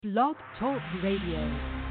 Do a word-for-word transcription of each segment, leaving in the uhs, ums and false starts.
Blog Talk Radio.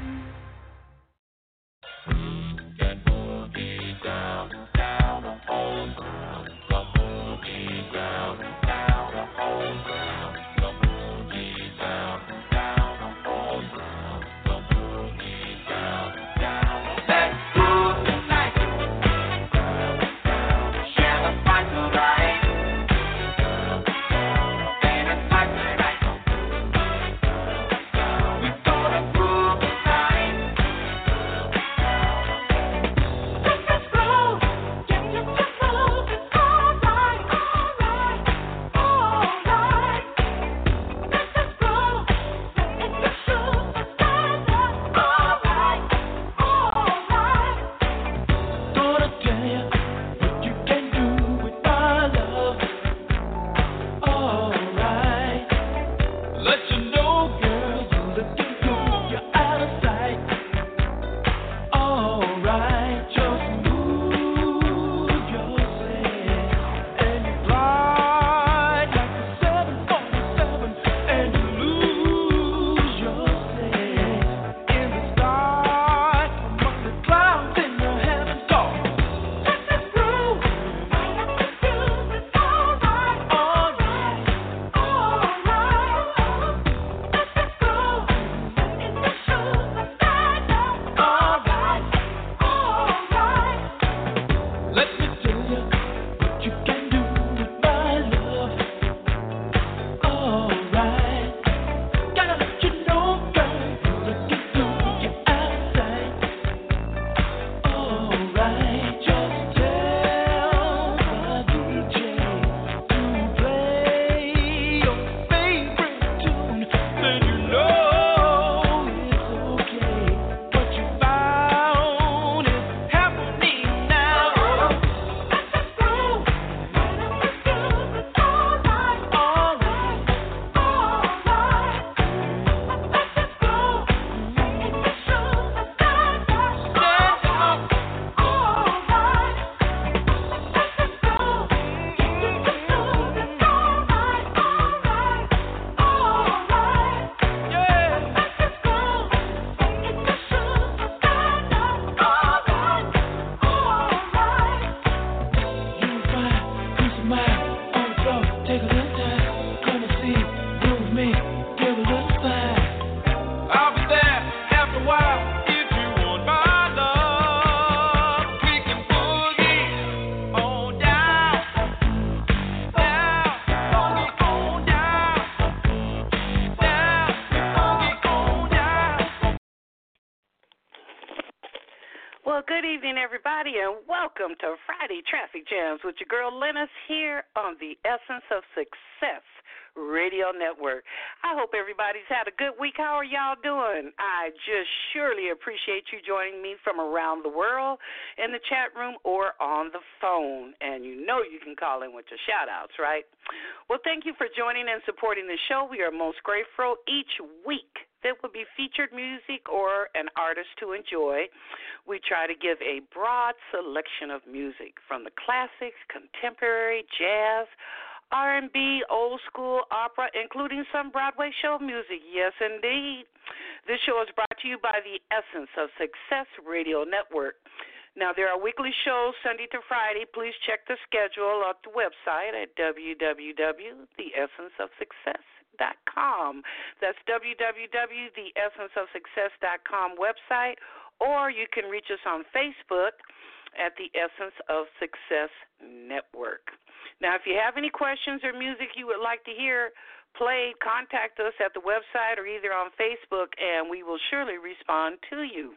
Well, good evening, everybody, and welcome to Friday Traffic Jams with your girl Lennis here on the Essence of Success Radio Network. I hope everybody's had a good week. How are y'all doing? I just surely appreciate you joining me from around the world in the chat room or on the phone. And you know you can call in with your shout-outs, right? Well, thank you for joining and supporting the show. We are most grateful each week. That would be featured music or an artist to enjoy. We try to give a broad selection of music from the classics, contemporary, jazz, R and B, old school, opera, including some Broadway show music. Yes, indeed. This show is brought to you by the Essence of Success Radio Network. Now, there are weekly shows Sunday to Friday. Please check the schedule at the website at w w w dot the essence of success dot com. That's w w w dot the essence of success dot com website, or you can reach us on Facebook at the Essence of Success Network. Now, if you have any questions or music you would like to hear played, contact us at the website or either on Facebook, and we will surely respond to you.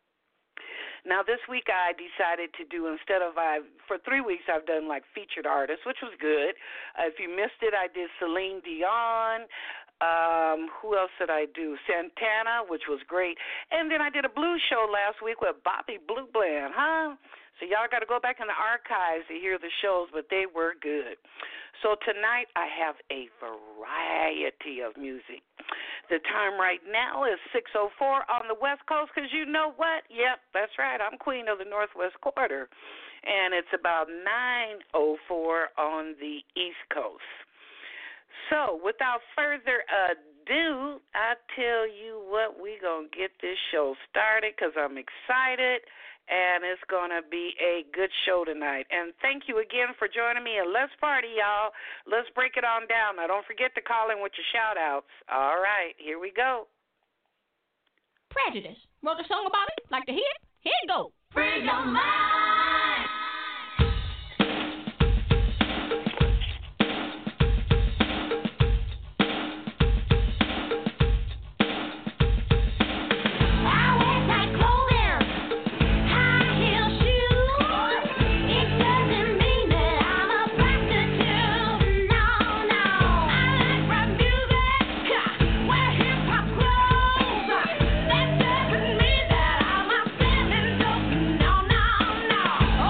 Now, this week I decided to do, instead of, I for three weeks I've done like featured artists, which was good. Uh, if you missed it, I did Celine Dion. Um, who else did I do? Santana, which was great. And then I did a blues show last week with Bobby Blue Bland, huh? So y'all got to go back in the archives to hear the shows, but they were good. So tonight I have a variety of music. The time right now is six oh four on the West Coast, because you know what? Yep, that's right. I'm queen of the Northwest Quarter. And it's about nine oh four on the East Coast. So without further ado, ado, I tell you what, we going to get this show started because I'm excited, and it's going to be a good show tonight. And thank you again for joining me, and let's party, y'all. Let's break it on down. Now, don't forget to call in with your shout-outs. All right, here we go. Prejudice. Wrote a song about it? Like to hear it? Here you go. Free your mind. No, no, no.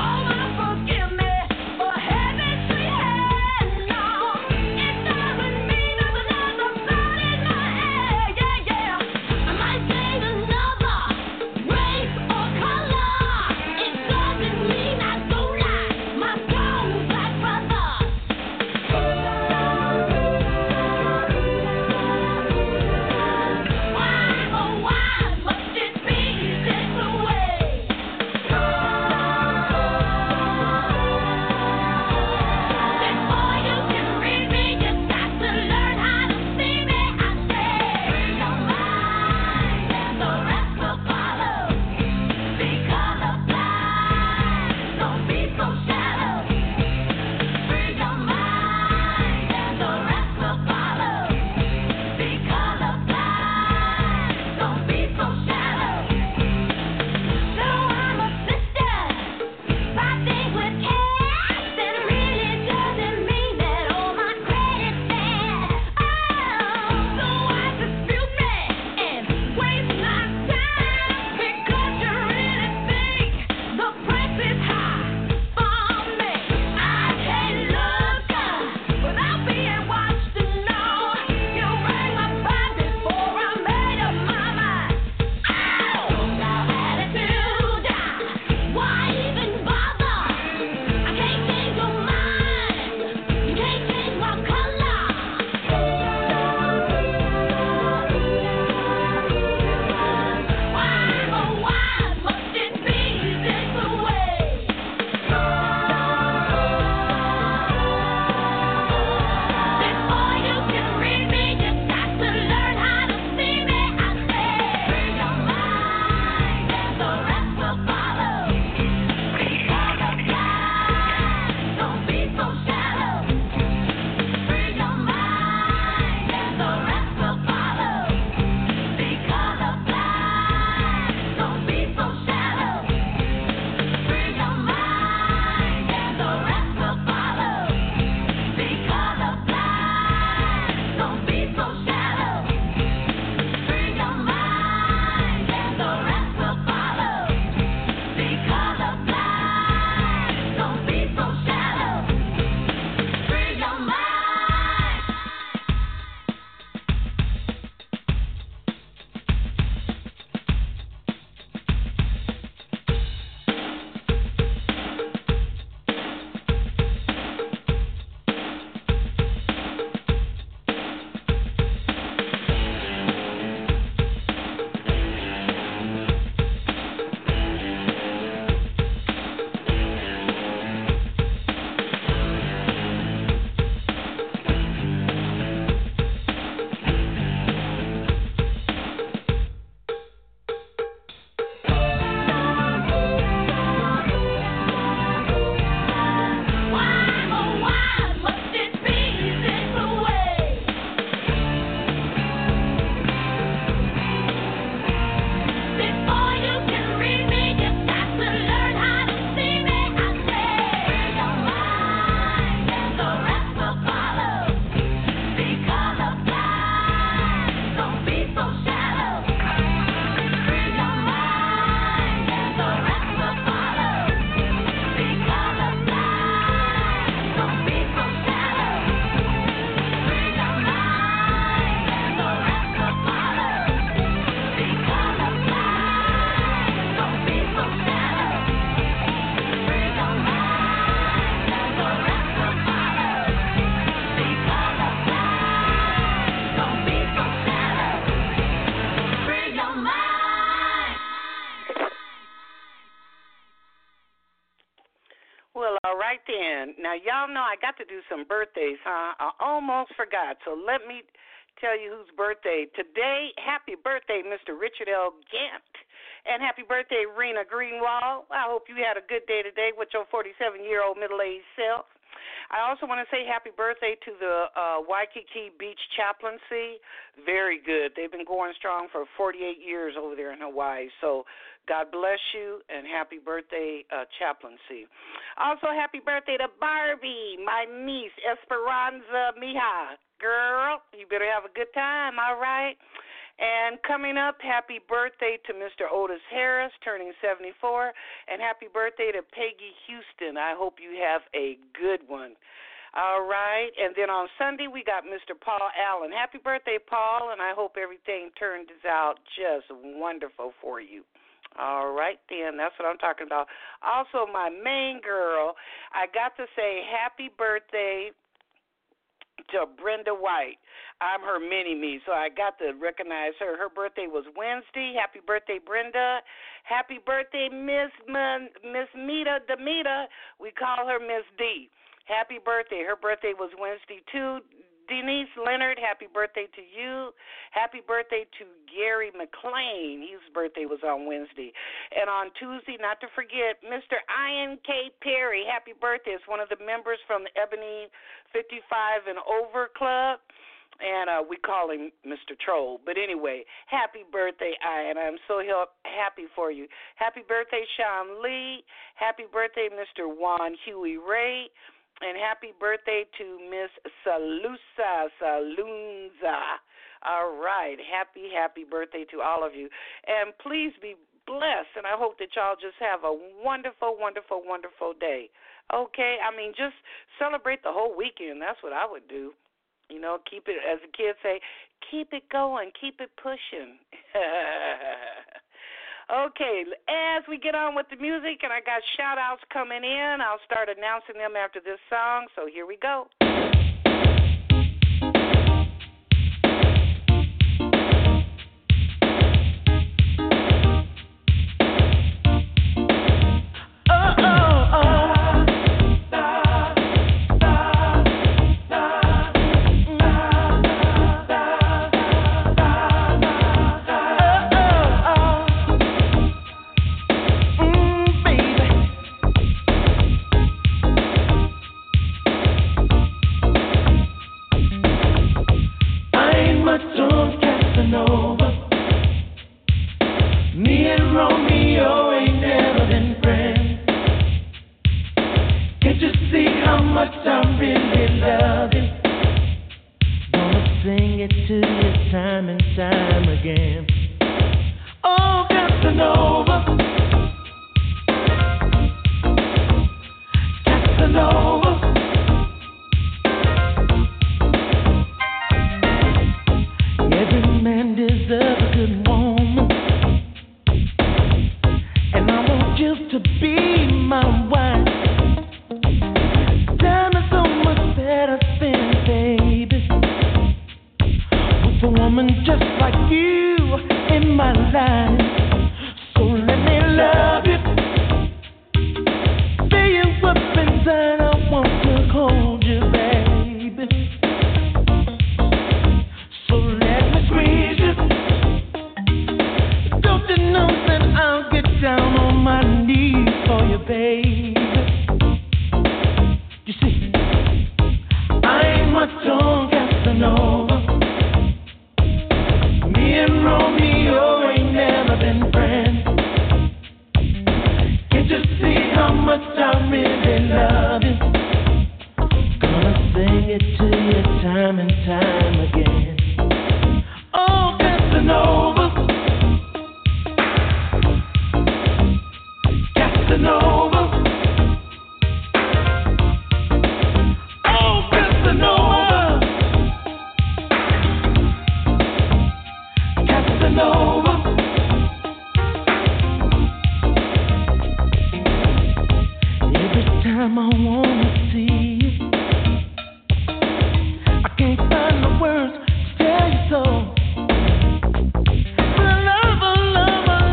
then. Now, y'all know I got to do some birthdays, huh? I almost forgot. So let me tell you whose birthday. Today, happy birthday, Mister Richard L. Gant. And happy birthday, Rena Greenwald. I hope you had a good day today with your forty-seven-year-old middle-aged self. I also want to say happy birthday to the uh, Waikiki Beach Chaplaincy. Very good. They've been going strong for forty-eight years over there in Hawaii. So God bless you, and happy birthday, uh, Chaplaincy. Also, happy birthday to Barbie, my niece, Esperanza Mija. Girl, you better have a good time, all right? And coming up, happy birthday to Mister Otis Harris, turning seventy-four, and happy birthday to Peggy Houston. I hope you have a good one. All right, and then on Sunday, we got Mister Paul Allen. Happy birthday, Paul, and I hope everything turns out just wonderful for you. All right, then, that's what I'm talking about. Also, my main girl, I got to say happy birthday to Brenda White. I'm her mini-me, so I got to recognize her. Her birthday was Wednesday. Happy birthday, Brenda. Happy birthday, Miss Man, Miss Mita Demita. We call her Miss D. Happy birthday. Her birthday was Wednesday, too. Denise Leonard, happy birthday to you. Happy birthday to Gary McLean. His birthday was on Wednesday. And on Tuesday, not to forget, Mister Ian K. Perry, happy birthday. It's one of the members from the Ebony fifty-five and Over Club. And uh, we call him Mister Troll. But anyway, happy birthday, Ian. I'm so happy for you. Happy birthday, Sean Lee. Happy birthday, Mister Juan Huey Ray. And happy birthday to Miss Salusa Salunza. All right. Happy, happy birthday to all of you. And please be blessed. And I hope that y'all just have a wonderful, wonderful, wonderful day. Okay? I mean, just celebrate the whole weekend. That's what I would do. You know, keep it, as the kids say, keep it going, keep it pushing. Okay, as we get on with the music, and I got shout-outs coming in, I'll start announcing them after this song, so here we go.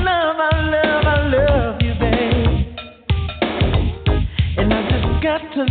Got to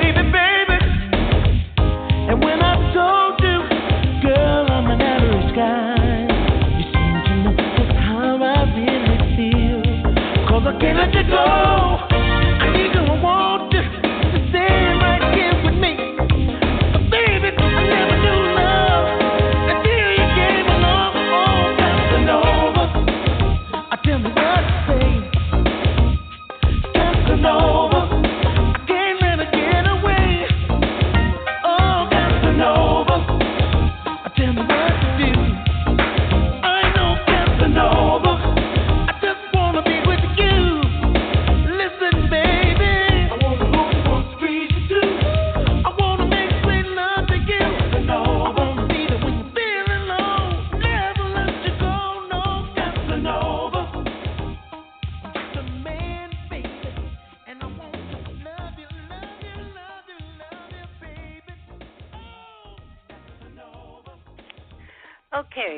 baby, baby. And when I told you, girl, I'm an average guy, you seem to know just how I really feel. Cause I can't let you go. I need you, I want you to stay right here with me. But baby, I never knew love until you came along. Oh, Casanova, I tell me what to say. Casanova, I can't let her get away. Oh, Casanova, I tell me what to do. I know Casanova, I just wanna be with you. Listen, baby, I wanna hold you, wanna squeeze you too. I wanna make sweet love to you. Casanova, I wanna be there when you're feeling low. Never let you go, no, Casanova. I'm just a man, baby, and I want to love you, love you, love you, love you, baby. Oh, Casanova. Okay.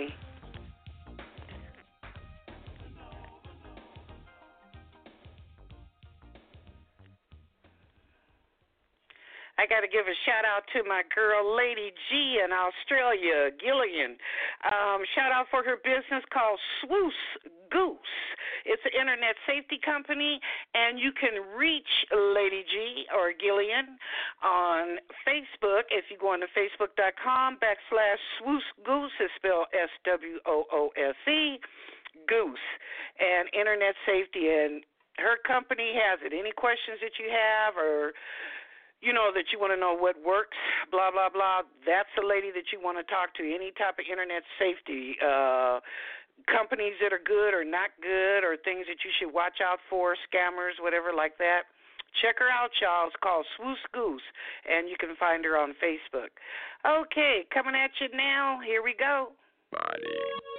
I got to give a shout out to my girl, Lady G in Australia, Gillian. Um, shout out for her business called Swoos Goose. It's an internet safety company, and you can reach Lady G or Gillian on Facebook. If you go on to facebook.com backslash Swoos Goose, it's spelled S W O O S E, Goose, and internet safety. And her company has it. Any questions that you have or you know, that you want to know what works, blah, blah, blah, that's the lady that you want to talk to. Any type of internet safety, uh, companies that are good or not good or things that you should watch out for, scammers, whatever like that. Check her out, y'all. It's called Swoos Goose, and you can find her on Facebook. Okay, coming at you now. Here we go. Body.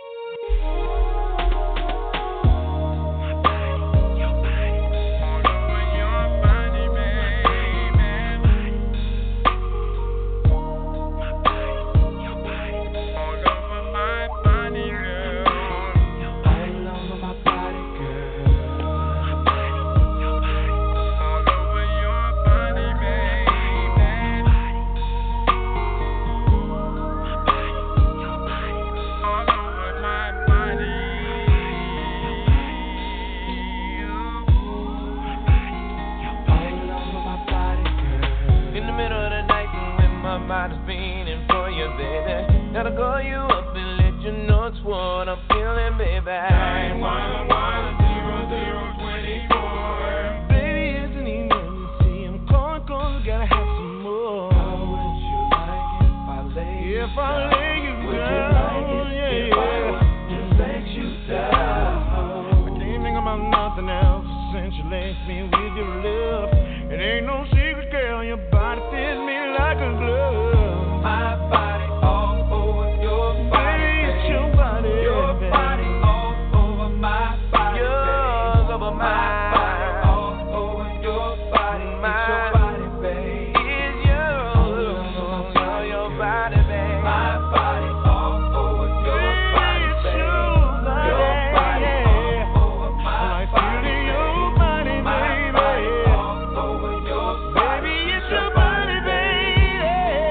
Body's beating for you, baby. Gotta call you up and let you know it's what I'm feeling, baby. nine one one zero zero two four. Baby, it's an emergency. I'm calling cause I gotta have some more. How would you like it if I lay you if down? I lay you would down? You like it yeah, if yeah. I was to let you down? I can't think about nothing else since you laced me with your love. It ain't no secret, girl. Your body fits me like a glove. My body all over your body. It's your body. Your body all over my body. Yours over my body. All over your body. It's your body, babe. It's yours. All your body, babe. My body all over your body, babe. Your body all over my body. Your body, baby. All over your body. Baby, it's your body, baby.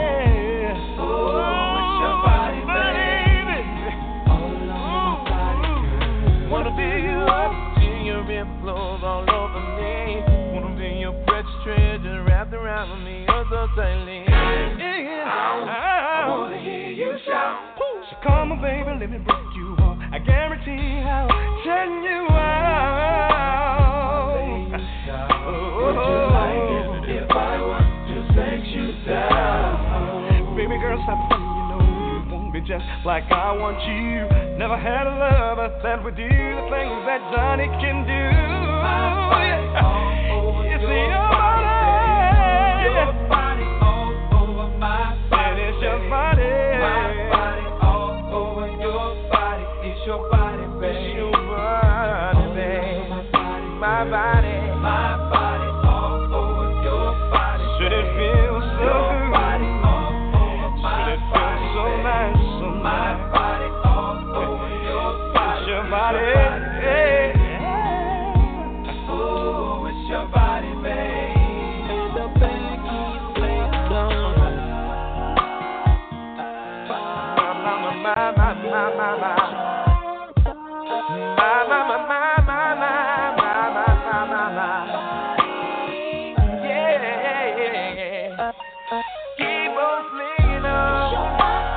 Oh, it's your body, baby. All over my body, girl. Wanna feel you up till your rib flows all over me. Wanna be your precious treasure wrapped around me oh so tightly. Yeah, I wanna hear you shout. So come on, baby, let me break you off. I guarantee I'll turn you out. Would you like it if I was to sex you down? Baby girl, stop running, you know you want me just like I want you. Never had a lover that would do the things that Johnny can do. It's your body, your body all over my body. It's your body, my body all over your body. It's your body, baby. It's your body, baby. My body, my body all over your body. Should it feel so good? Body all over my Should it feel body, so baby. Nice? So my body all over your body. It's your body, hey. Oh, it's your body, baby. And the back Keep on swinging on.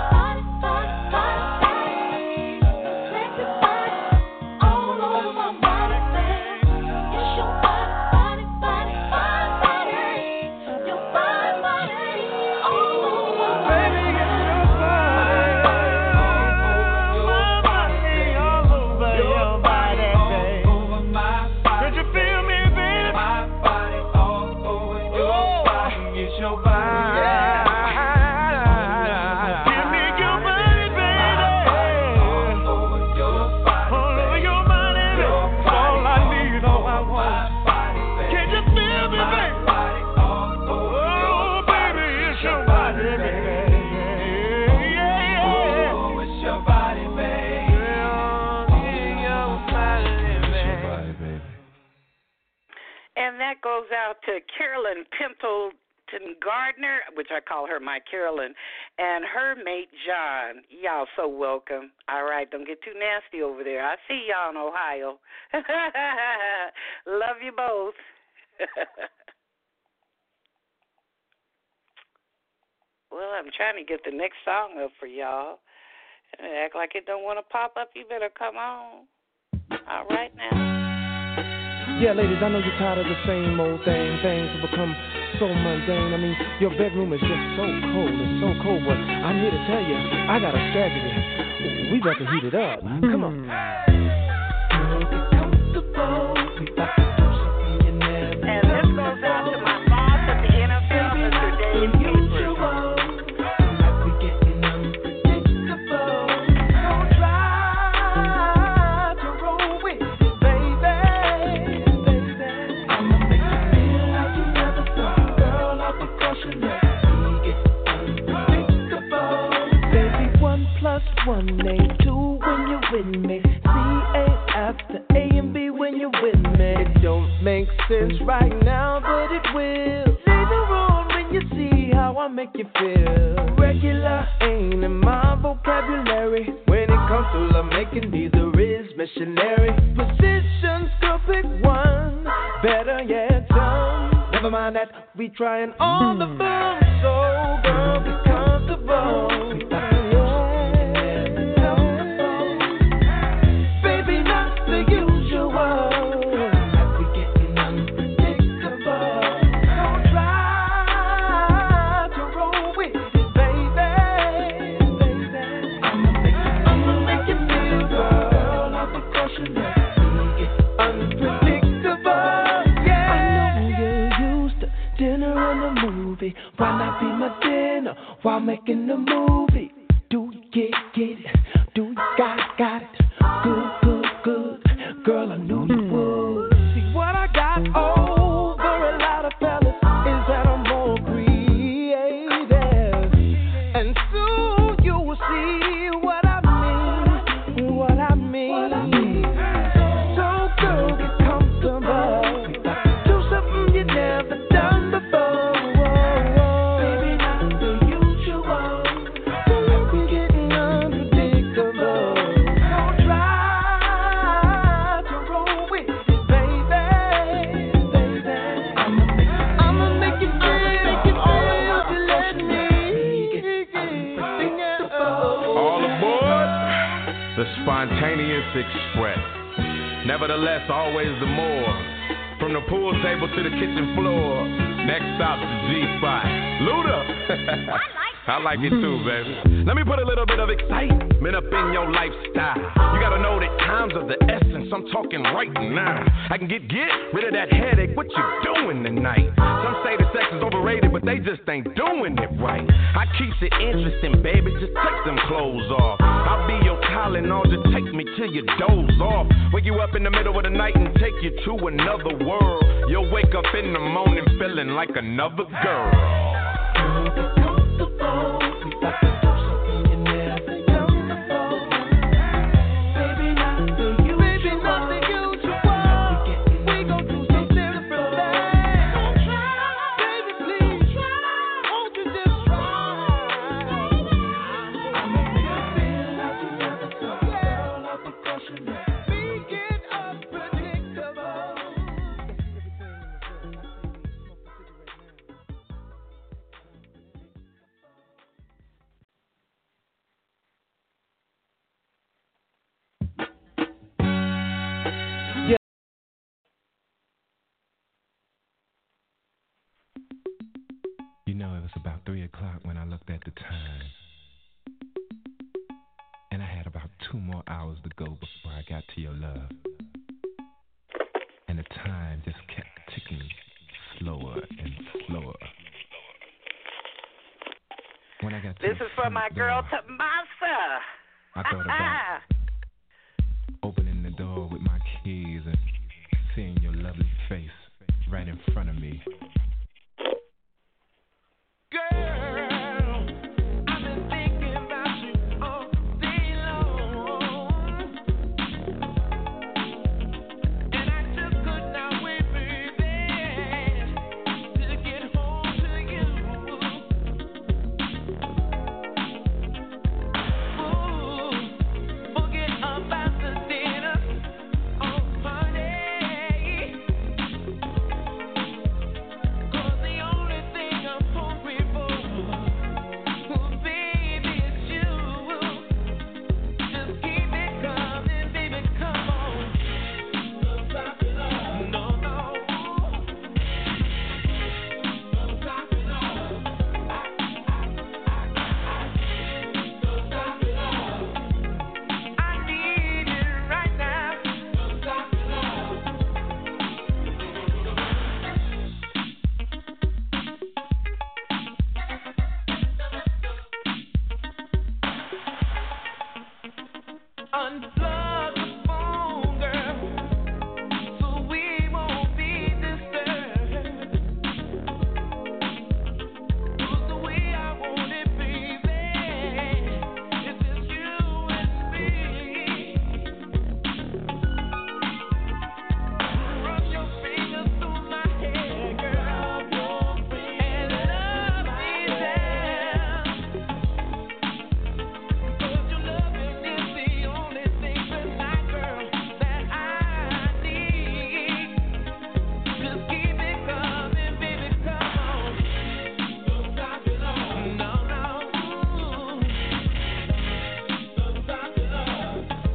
That goes out to Carolyn Pimpleton Gardner, which I call her my Carolyn, and her mate John. Y'all so welcome. All right, don't get too nasty over there. I see y'all in Ohio. Love you both. Well, I'm trying to get the next song up for y'all. Act like it don't want to pop up. You better come on. All right now. Yeah, ladies, I know you're tired of the same old thing. Things have become so mundane. I mean, your bedroom is just so cold. It's so cold, but I'm here to tell you, I got a strategy. We better heat it up. Come on. And this goes out to my boss at the N F L, Mister Dave Capers. One A, two when you're with me. C A after A and B when you're with me. It don't make sense right now, but it will later on when you see how I make you feel. Regular ain't in my vocabulary. When it comes to love making, neither is missionary. Positions, girl, pick one. Better yet, some. Never mind that, we trying all the fun. So, girl, be comfortable. Why not be my dinner while making the movie? Do you get, get it? Do you got it, got it? Good, good, good. Girl, I knew you would. See what I got over a lot of fellas is that I'm more creative. And soon you will see what I mean, what I mean. So girl, get comfortable. Do something you never done before. Spontaneous Express. Nevertheless, always the more. From the pool table to the kitchen floor. Next stop, the G-Spot. Luda! I like I like it too, baby. Let me put a little bit of excitement up in your lifestyle. You gotta know that times of the essence, I'm talking right now. I can get get rid of that headache. What you doing tonight? Some say the sex is overrated, but they just ain't doing it right. I keeps it interesting, baby. Just take them clothes off. I'll be your Tylenol, just take me till you doze off. Wake you up in the middle of the night and take you to another world. You'll wake up in the morning feeling like another girl. three o'clock when I looked at the time. And I had about two more hours to go before I got to your love. And the time just kept ticking slower and slower. When I got to this is for my girl Tomasa. I thought about opening the door with my keys and seeing your lovely face right in front of me. Girl, I've been thinking about you all day long, and I just could not wait, baby, to get home to you. Ooh, forget about the dinner on Monday, 'cause the only thing I'm hungry for, oh baby, is you. Just keep it coming, baby, come on. Don't stop it all. No, no. Don't stop it all. Don't stop it all. I need it right now. Don't stop it all. Unplug the phone, girl, so we won't be disturbed. 'Cause the way I want it, baby, is just you and me. Run your fingers through my hair, girl, and love me down. 'Cause your loving is the only thing tonight, girl, that I need. Just keep it coming, baby, come on. Don't stop it all. No, no. Don't stop it all.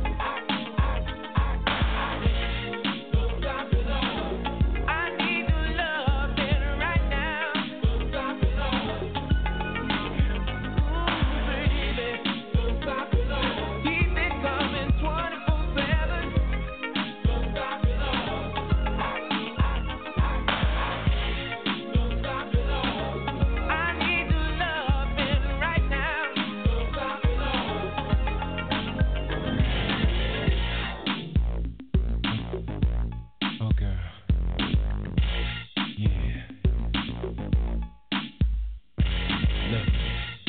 Don't stop it all. I need your loving right now. Don't stop it all. Ooh, baby, don't stop it all. Keep it coming twenty-four seven. Don't stop it all. Don't stop it all. I need your loving right now. Don't stop it all. Oh, girl. Yeah. Love me.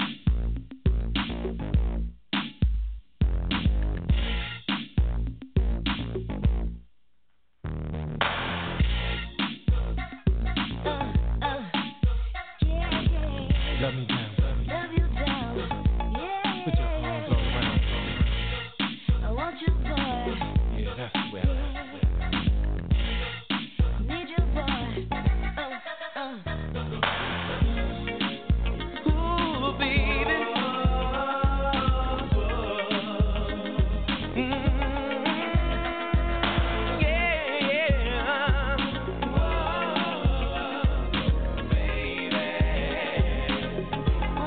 Love me down, love me. Love you down, yeah. Put your arms all around me. I want you, boy. Yeah, that's the way I like it. Need you, boy. Uh, uh. Ooh, baby. Mm, yeah, yeah. Whoa, baby.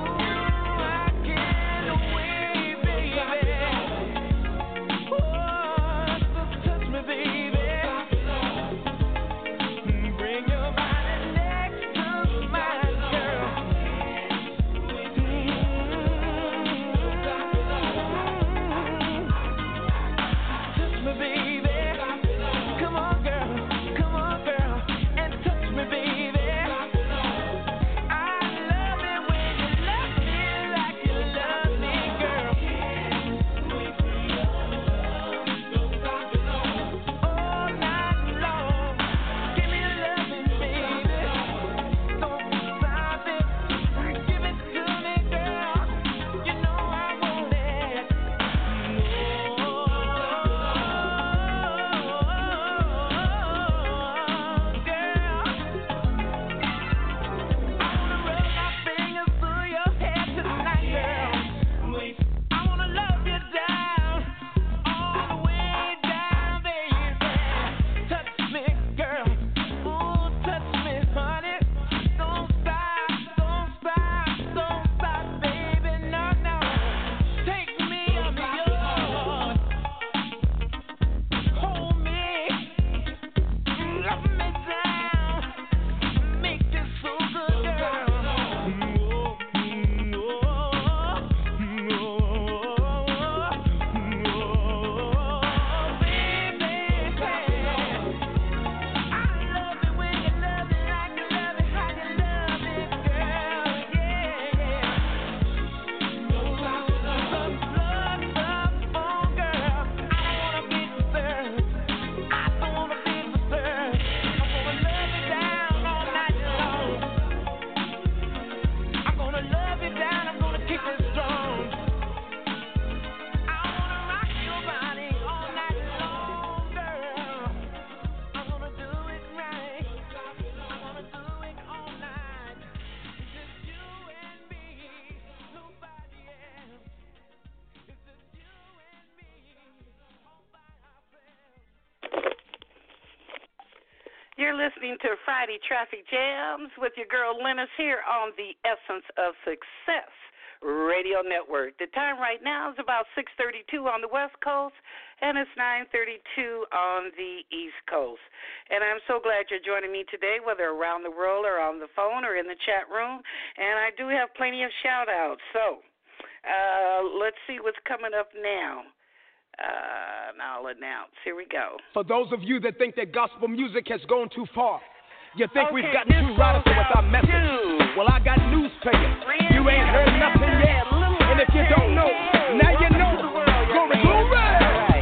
You're listening to Friday Traffic Jams with your girl Lennis here on the Essence of Success Radio Network. The time right now is about six thirty-two on the West Coast, and it's nine thirty-two on the East Coast. And I'm so glad you're joining me today, whether around the world or on the phone or in the chat room. And I do have plenty of shout-outs. So uh, let's see what's coming up now. Uh, now I'll announce. Here we go. For those of you that think that gospel music has gone too far, you think okay, we've gotten too radical with our message. Two. Well, I got news for you. You ain't heard nothing yet. And if you don't know, now you know. Glory, glory.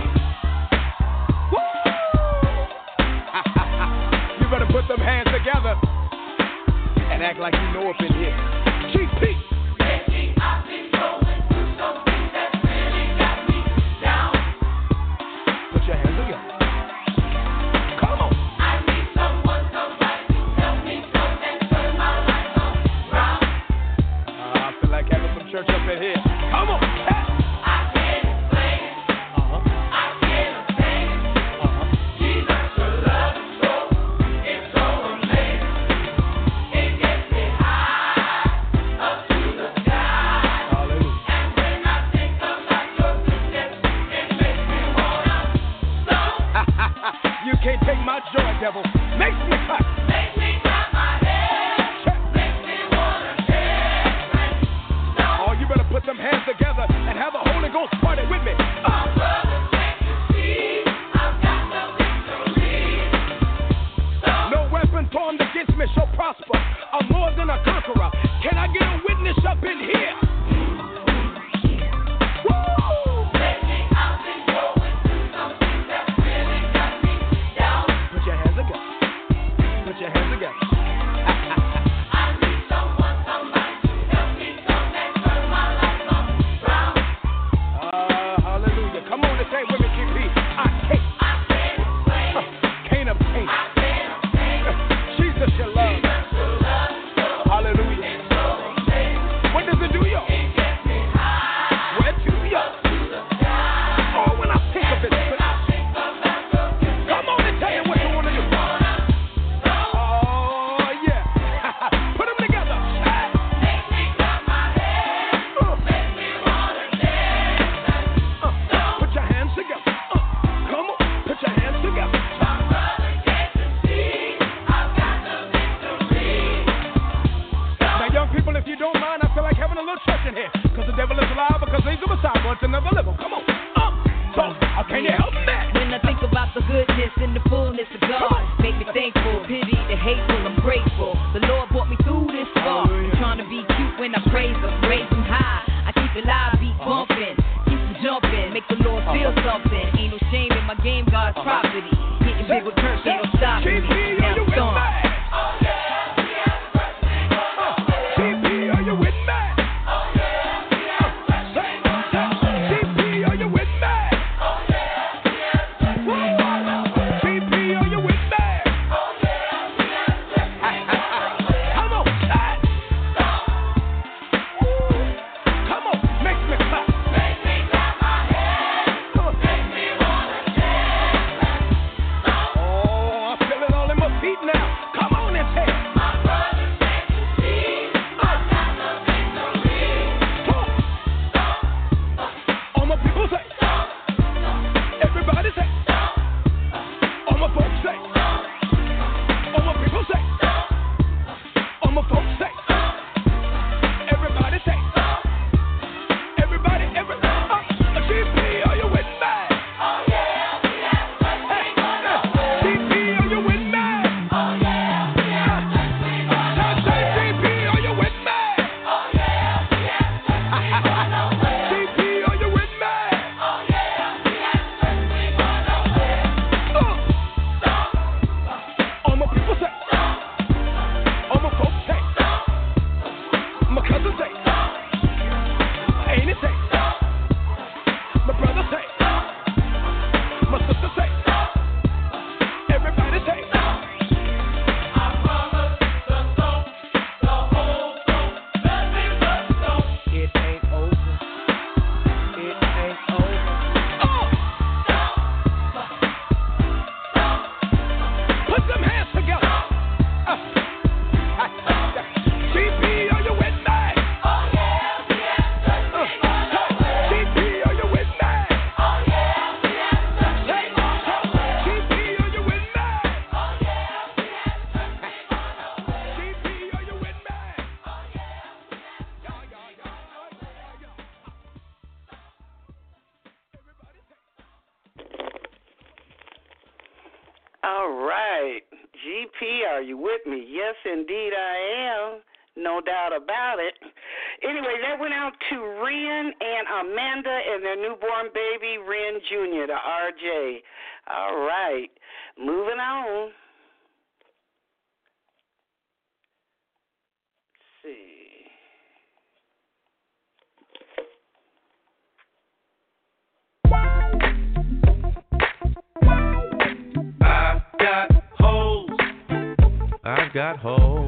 You better put them hands together and act like you know up in here. G P. Put your hands together. Come on. I need someone, somebody to help me come and turn my life around. Uh, I feel like having some church up in here. Come on. Hey. I can't explain. Uh-huh. I can't obtain. Uh-huh. Jesus, your love is so, it's so amazing. It gets me high up to the sky. Hallelujah. And when I think about your goodness, it makes me wanna slow. You can't take my joy, devil. Makes me clap. Makes me clap my hands. Makes me wanna dance. Oh, you better put them hands together and have a Holy Ghost party with me. Uh. My brothers, can't you see? I've got the victory. No weapon formed against me shall prosper. I'm more than a conqueror. Can I get a witness up in here? Woo! Lately I've been going through something that really got me down. Put your hands together. Put your hands together. I need someone, somebody to help me come and turn my life around. Uh, hallelujah. Come on and say with me, G P. I can't. I can't explain. Uh, can't obtain. I can't obtain. Uh, Jesus, your love. Jesus, your love. Hallelujah. It's so amazing. What does it do, y'all? It gets me high. Where to, y'all? Up to the sky. Oh, when I think of it. When I think about your goodness, come on and tell me what you want to do. Oh, yeah. Put them together. Hey. Make me clap my hands. Uh. Make me wanna dance. Uh. Put your hands together. Uh. Come on. Put your hands together. My brother, can't you see? I've got the victory. Now, young people, if you don't mind, I feel like having a little church in here. Because the devil is alive, because he's a Messiah, but it's another level. Come on. Uh. So, uh, can you help me? When I think about the goodness and the fullness of God, make me thankful, pity the hateful, I'm grateful. The Lord brought me through this far. I'm trying to be cute when I praise Him, raise Him high. I keep it live, beat bumping, keep it jumping, make the Lord feel something. Ain't no shame in my game, God's property. Getting big with church, ain't no stopping me. Now it's on. Oh, yeah. G P, are you with me? Oh, yeah. G P, are you with me? Oh, yeah. G P, are you with me? Oh, yeah. Come on, hey. Come on, make me clap. Make me clap my hands. Make me wanna dance. Oh, I feel it all in my All right. G P, are you with me? Yes, indeed I am. No doubt about it. Anyway, that went out to Ren and Amanda and their newborn baby, Ren Junior, the R J. All right. Moving on. Let's see. I've got holes. I've got holes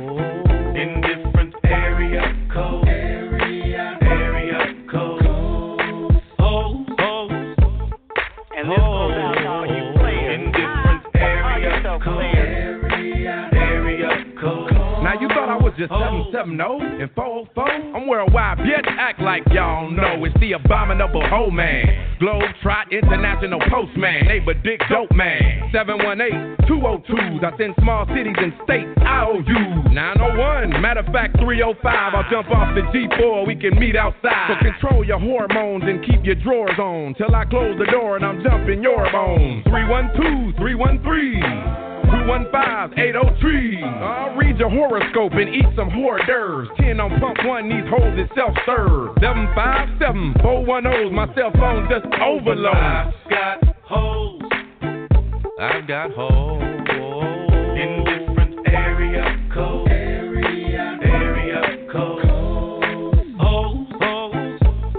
in different area codes. Area, area codes. Holes, holes. And this goes out to all you players. In different area so codes. players. Area, area codes. Now you thought I was just seven seven zero and four oh four? I'm worldwide, bitch, act like y'all know. It's the abominable hoe man, Globe Trot International Postman, neighbor dick dope man. seven one eight, two oh twos, I send small cities and states I O U. nine oh one, matter of fact three oh five, I'll jump off the G four, we can meet outside. So control your hormones and keep your drawers on till I close the door and I'm jumping your bones. three one two, three one three two one five, eight oh three. I'll read your horoscope and eat some hors d'oeuvres. ten on pump one, these hoes is self-serve. seven five seven, four one oh's, my cell phone just overload. I've got holes. I've got holes in different area codes. Area, area codes. Holes, holes,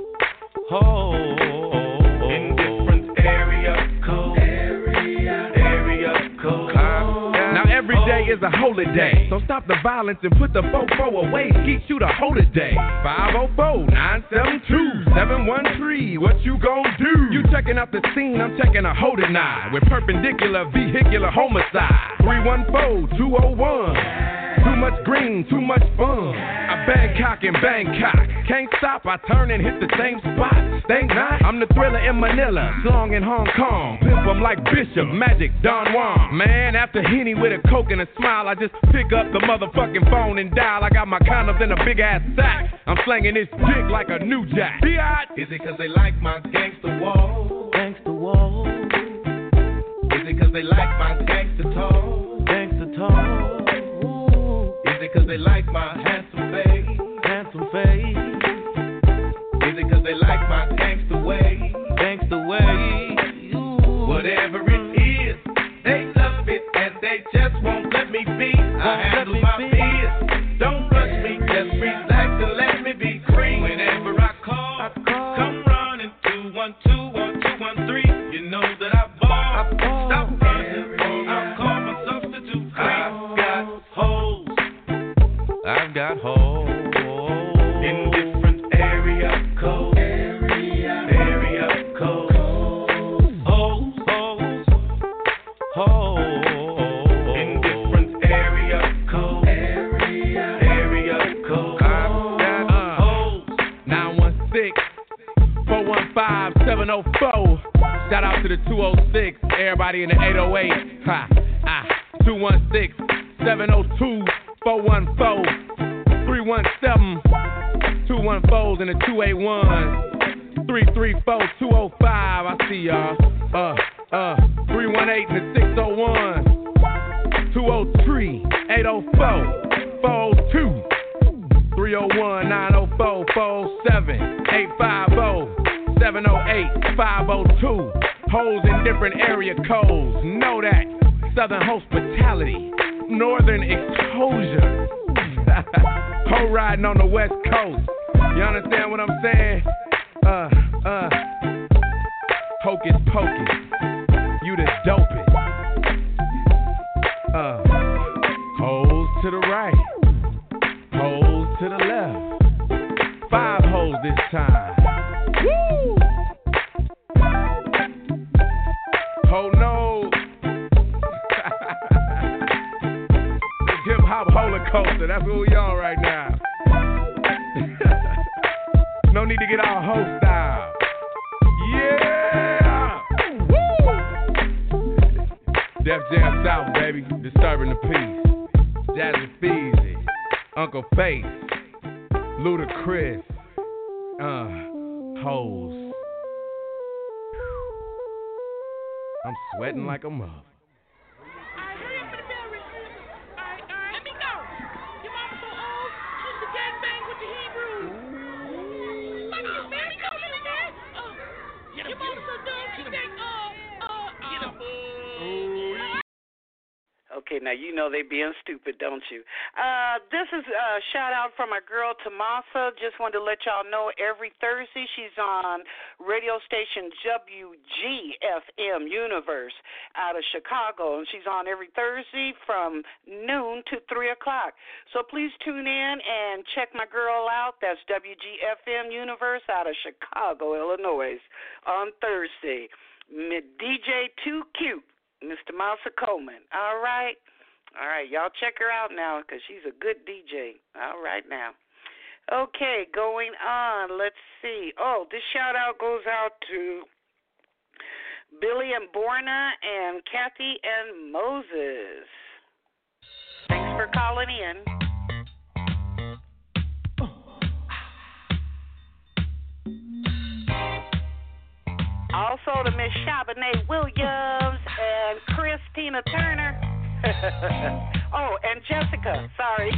holes in different area codes. Area, area codes. Now every day is a holiday, so stop the violence and put the fofo away. Skeet you the whole day. five oh four, nine seven two, seven one three, what you gon' do? You checking out the scene, I'm checking a holding eye with perpendicular vehicular homicide. three one four, two oh one. Too much green, too much fun. I Bangkok and Bangkok. Can't stop, I turn and hit the same spot. Think not, I'm the thriller in Manila, slong in Hong Kong. Pimp 'em like Bishop, Magic, Don Juan. Man, after Henny with a coke and a smile, I just pick up the motherfucking phone and dial. I got my condoms in a big ass sack. I'm slanging this dick like a new jack. Biatch. Is it cause they like my gangster wall? Gangster wall. Is it cause they like my gangster talk? Gangster talk. Is it cause they like my handsome face? Handsome face. Is it cause they like my gangster way? Gangster way. Ooh. Whatever it is, they love it and they just won't let me be. I handle my biz. Don't rush me, just relax and let me be free. Whenever I call, I call. Come running two one two or two one three. You know that I ball. I ball. Stop running, I'll call my substitute free. I've got holes. I've got holes in different area codes. Area, area codes. Holes, holes, holes in different area codes. Area, area codes. I've got uh, holes. nine one six, four one five, seven oh four. Shout out to the two oh six, everybody in the eight oh eight. Ha, ah, two one six, seven oh two. four one four, three one seven, two one fours and the two eight one, three three four, two oh five, I see y'all, uh, uh, three one eight and the six oh one, two oh three, eight oh four, four oh two, three oh one, nine oh four, four oh seven, eight five oh, seven oh eight, five oh two, hoes in different area codes, know that, Southern hospitality. Northern exposure. Ho riding on the West Coast. You understand what I'm saying? Uh, uh. Hocus pocus. You the dopest. Uh. Hoes to the right. Hoes to the left. Five hoes this time. Woo! Ho no. Hip-hop holocaust, that's what we on right now. No need to get all hoe style. Yeah! Woo! Def Jam South, baby. Disturbing the peace. Jazzy Feezy. Uncle Face. Ludacris. Uh, hoes. I'm sweating like a mother. Okay, now you know they being stupid, don't you? Uh, this is a shout out from my girl Tomasa. Just wanted to let y'all know every Thursday she's on radio station W G F M Universe out of Chicago, and she's on every Thursday from noon to three o'clock. So please tune in and check my girl out. That's W G F M Universe out of Chicago, Illinois, on Thursday. D J Too Cute. Mister Mousa Coleman. All right. All right. Y'all check her out now because she's a good D J. All right now. Okay, going on. Let's see. Oh, this shout out goes out to Billy and Borna and Kathy and Moses. Thanks for calling in. Also to Miss Chabonnet Williams and Christina Turner. Oh, and Jessica. Sorry.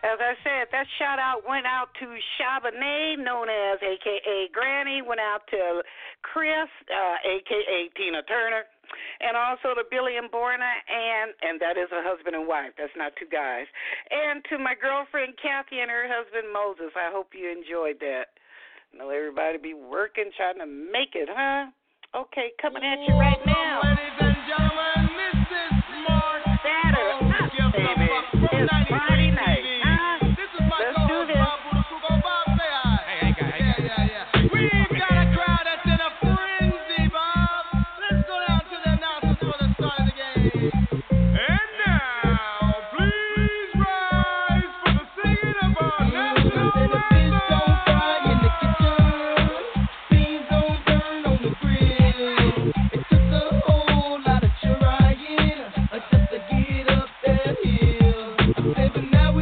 As I said, that shout out went out to Chabonnet, known as A K A Granny, went out to Chris, uh, A K A Tina Turner, and also to Billy and Borna, and, and that is a husband and wife. That's not two guys. And to my girlfriend Kathy and her husband Moses. I hope you enjoyed that. I know everybody be working, trying to make it, huh? Okay, coming at you right now. Ladies and gentlemen, this is Mark. Saturday, oh, baby. It's Friday night. Let's do this. Hey, hey, hey, yeah, yeah, yeah. We've got a crowd that's in a frenzy, Bob. Let's go down to the announcers for the start of the game. And now, please rise for the singing of our national anthem. In the kitchen, beans on burn on the grill. It took a whole lot of trying uh, just to get up that hill. I said, but now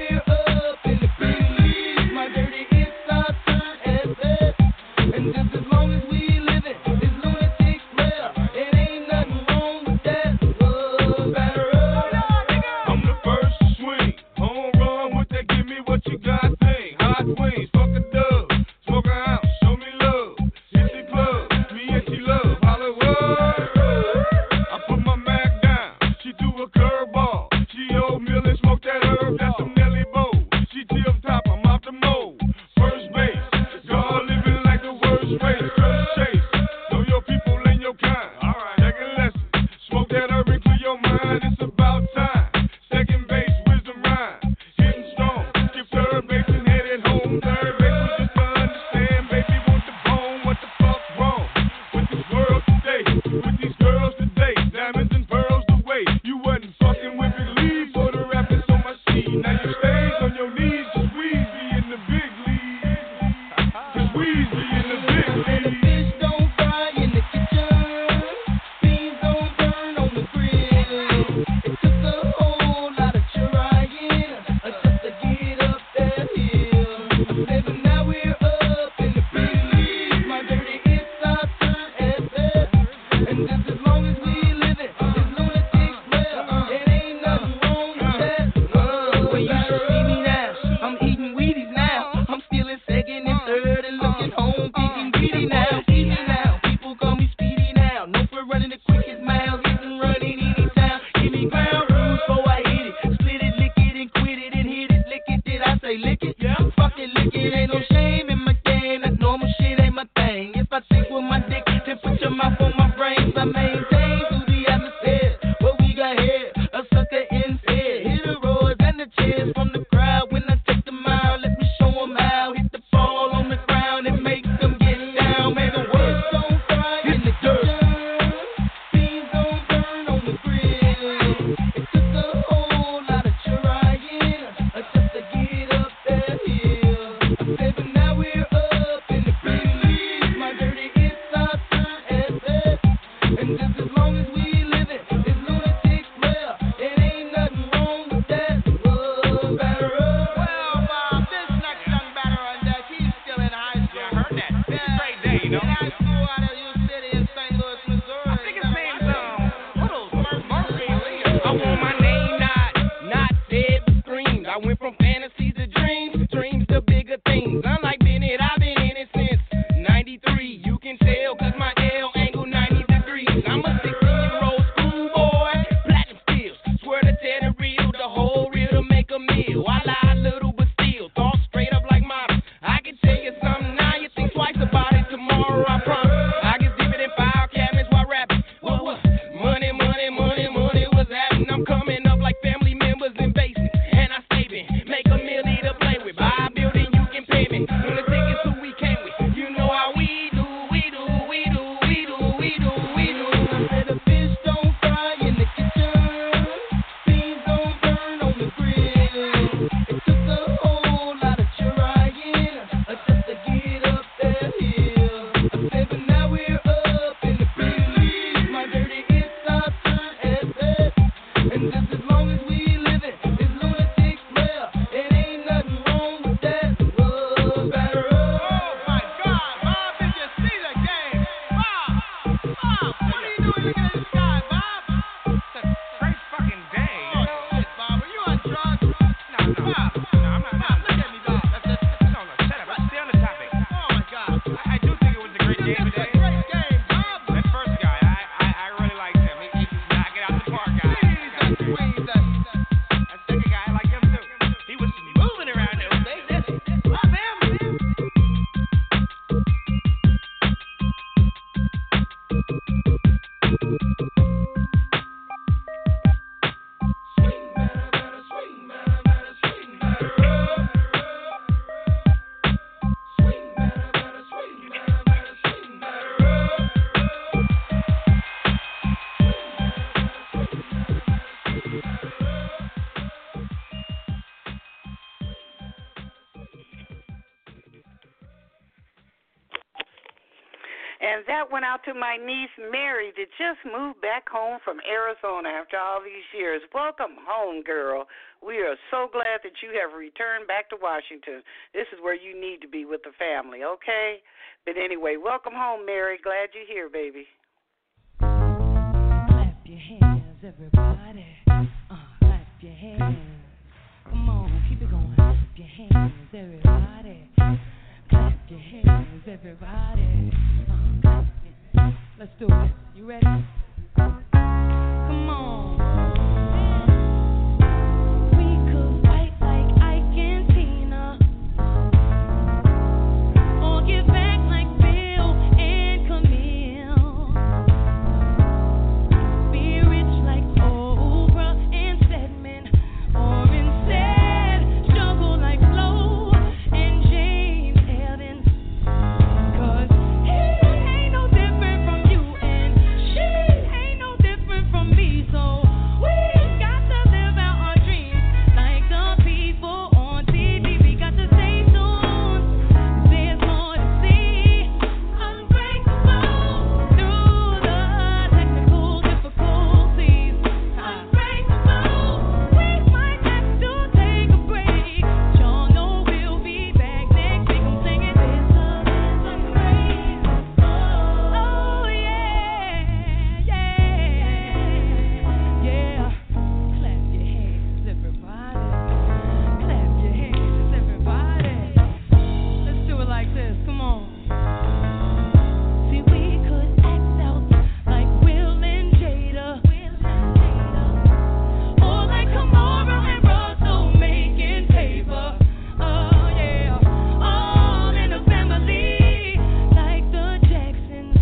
And that went out to my niece, Mary, that just moved back home from Arizona after all these years. Welcome home, girl. We are so glad that you have returned back to Washington. This is where you need to be with the family, okay? But anyway, welcome home, Mary. Glad you're here, baby. Clap your hands, everybody. Uh, clap your hands. Come on, keep it going. Clap your hands, everybody. Clap your hands, everybody. Uh, let's do it. You ready? Come on. We could fight like Ike and Tina, or give back like Bill and Camille. Be rich like Oprah and Stedman, or instead struggle like Flo and James Alden. 'Cause he ain't no different from you, and she ain't no different from me. So we got to live out our dreams like the people on T V. We got to stay tuned. There's more to see. Unbreakable through the technical difficulties. Unbreakable. We might have to take a break. Y'all know we'll be back next week. I'm singing this love is unbreakable. Oh yeah, yeah, yeah. Clap your hands, everybody. Clap your hands, everybody. Let's do it like this. Come on. See, we could act out like Will and Jada, or like Kamara and Russell making paper. Oh yeah, all in a family like the Jacksons,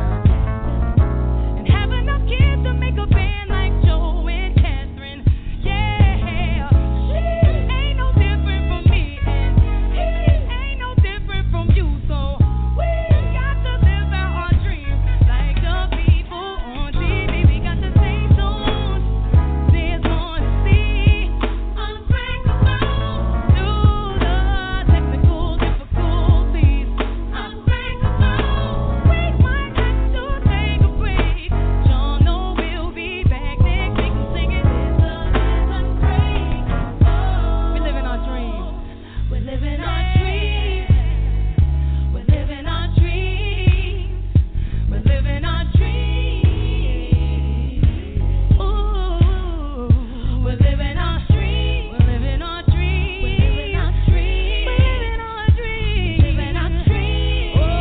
and have enough kids to make a band like Joe and Catherine. Yeah, she ain't no different from me, and he ain't no different from you. So we got to live out our dreams like the people on T V. We got to stay tuned. There's more to see. Unbreakable through the technical difficulties. Unbreakable. We might have to take a break. Y'all know we'll be back next week. I'm singing this love is unbreakable. We're living our dreams. We're living our dreams. We're living our dreams. We're living our dreams. Ooh, we're living our dreams. We're living our dreams. We're living our dreams. We're living our dreams. Living our dreams. Oh,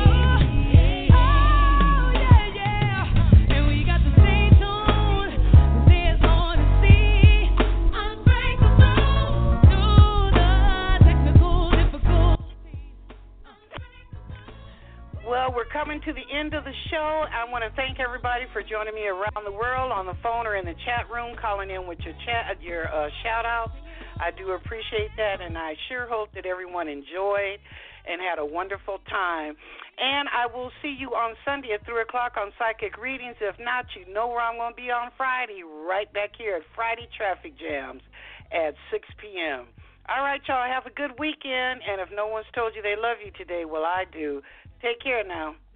oh, yeah, yeah. And we got to stay tuned. There's more to see. Unbreakable through the technical difficulties. Well, we're coming to the end of the show. I want to thank everybody for joining me around the world on the phone or in the chat room, calling in with your chat, your uh, shout-outs. I do appreciate that, and I sure hope that everyone enjoyed and had a wonderful time. And I will see you on Sunday at three o'clock on Psychic Readings. If not, you know where I'm going to be on Friday, right back here at Friday Traffic Jams at six p.m. All right, y'all, have a good weekend. And if no one's told you they love you today, well, I do. Take care now.